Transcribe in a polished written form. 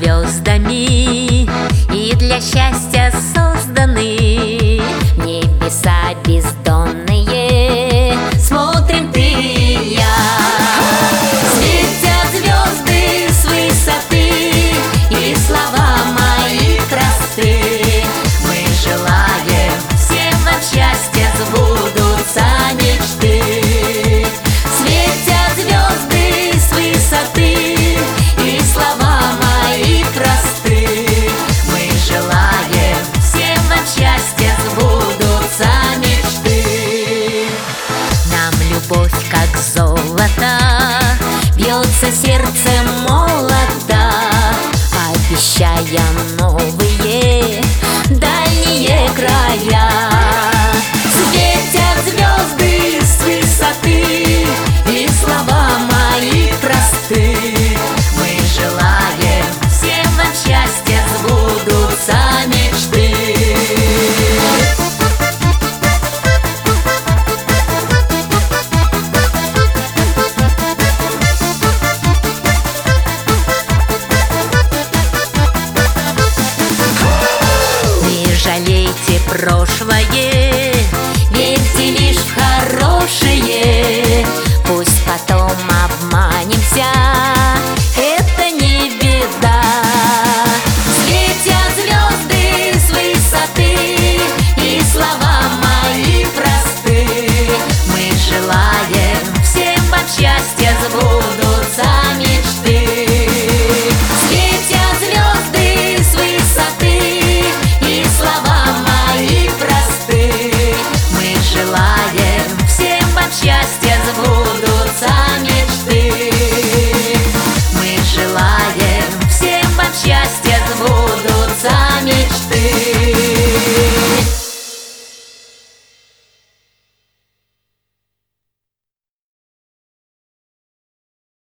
звездами и для счастья созданы. Небеса бездонные смотрим ты и я. Светят звезды с высоты, и слова мои просты. Мы желаем всем вам счастья, сбудутся мечты. Светят звезды с высоты, и слова мои просты. Мы желаем всем вам счастья, сбудутся мечты. Нам любовь как золото бьется сердцем молодо, обещая новые дальние края. Светят звезды с высоты, и слова мои просты. Мы желаем всем вам счастья, сбудутся мечты. Не жалейте прошлое,